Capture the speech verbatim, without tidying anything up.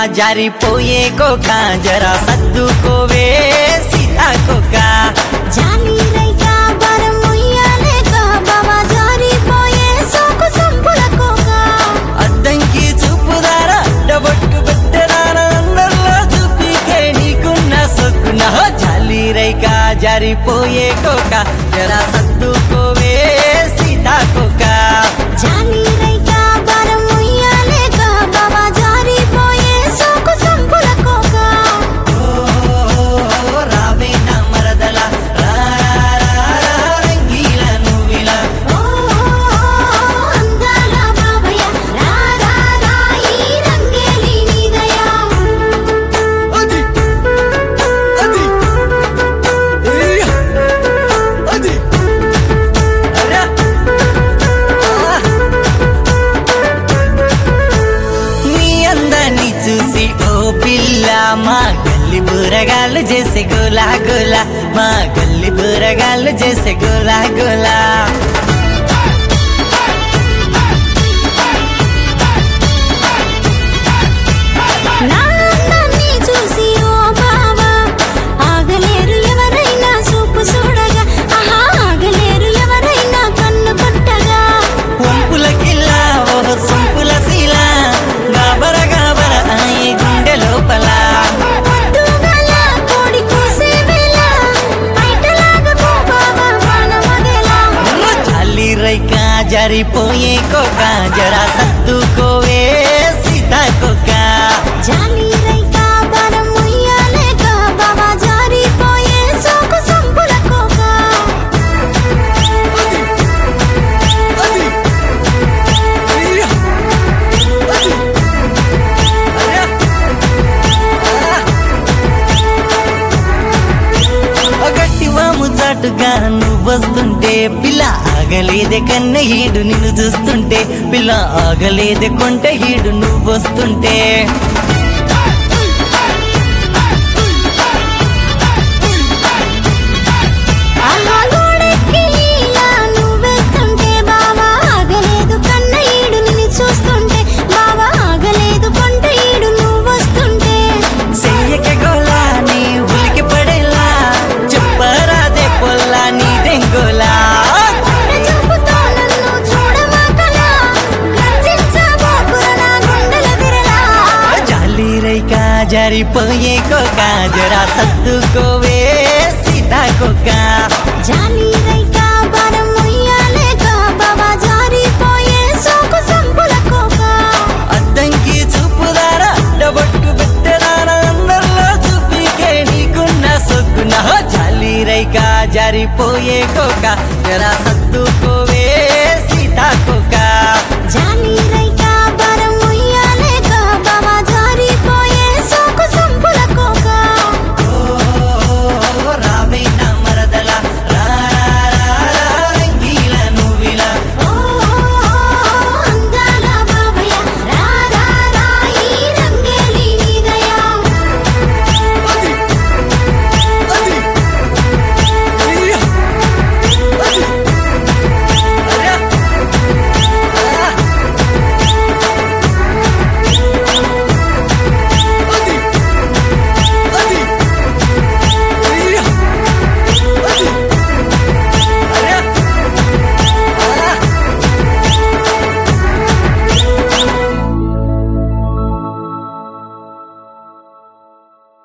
జారిపోయే కోక జరా సర్దుకోవే సీతాకోక జాలి రైక బరం ఉయ్యాలేక బావా జారిపోయే సోకు సంపుల కోక అద్దంకి చూపుదారా డబట్టు పెట్టరారా అందరిలో చూపికే నీకున్న సొక్కున జాలి రైక జారిపోయే కోక జరా సర్దుకోవే సీతాకోక జాలి రైక బరం ఉయ్యాలేక బావా జారిపోయే సోకు సంపుల కోక రావే నా మరదల రంగీల నువ్విలా ఓ అందాల బావయ్య రా రా రా ఈ రంగేలి నీదయా అది అది అది అరే నీ అందాన్ని చూసి ఓ పిల్ల మా గల్లి బూరగాళ్ళు చేసే గోలా గోలా మా గల్లి బూరగాళ్ళు చేసే గోలా గోలా నా అందాన్ని చూసి ఓ బావా ఆగలేరు ఎవరైనా చూపు చూడగా ఆహా ఆగలేరు ఎవరైనా కన్ను కొట్టగా వంపులకిల్లా ఓ సొంపుల శీల గాబర గాబర ఆయి గుండె లోపల పొద్దుగాల కోడి కూసే వేళ బయటలాగా పో బావా పానమగేలా జాలి రైక జారిపోయే కోక జరా సర్దుకోవే సీతాకోక జాలి రైక బరం ఉయ్యాలేక బావా జారిపోయే సోకు సంపుల కోక అది అది అరే గట్టి వాము చాటుగా నువ్వొస్తుంటే పిల్ల ఆగలేదే కన్న ఈడు నిన్ను చూస్తుంటే పిల్ల ఆగలేదే కొంట ఈడు నువ్వొస్తుంటే ఆహా గోడెక్కి ఇలా నువ్వేస్తుంటే బావా ఆగలేదు కన్న ఈడు నిన్ను చూస్తుంటే బావా ఆగలేదు కొంట ఈడు నువ్వొస్తుంటే చెయ్యక గోలా నీ ఉలికి పడేలా చెప్పరాదే పొల్లా నీదెంగోలా కొండ చూపుతో నన్ను చూడమాకలా గర్జించబోకుర నా గుండెల విరలా జాలి రైక జారిపోయే కోక జరా సర్దుకోవే సీతాకోక జాలి రైక బరం ఉయ్యాలేక బావా జారిపోయే సోకు సంపుల కోక అద్దంకి చూపుదారా డబట్టు పెట్టరారా అందరిలో చూపికే నీకున్న సొక్కున జాలి రైక జారిపోయే కోక జరా సర్దు